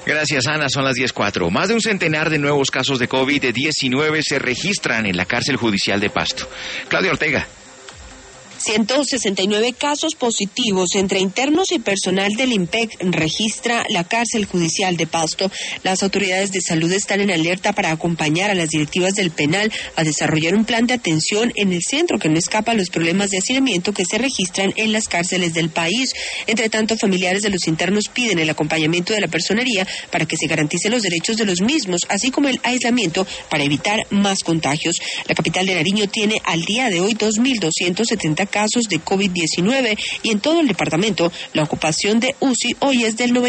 Gracias, Ana. Son las 10:04. Más de un centenar de nuevos casos de COVID-19 se registran en la cárcel judicial de Pasto. Claudia Ortega. 169 casos positivos entre internos y personal del IMPEC registra la cárcel judicial de Pasto. Las autoridades de salud están en alerta para acompañar a las directivas del penal a desarrollar un plan de atención en el centro que no escapa a los problemas de hacinamiento que se registran en las cárceles del país. Entre tanto, familiares de los internos piden el acompañamiento de la personería para que se garanticen los derechos de los mismos, así como el aislamiento para evitar más contagios. La capital de Nariño tiene al día de hoy 2.270 casos de COVID-19 y en todo el departamento la ocupación de UCI hoy es del 90%.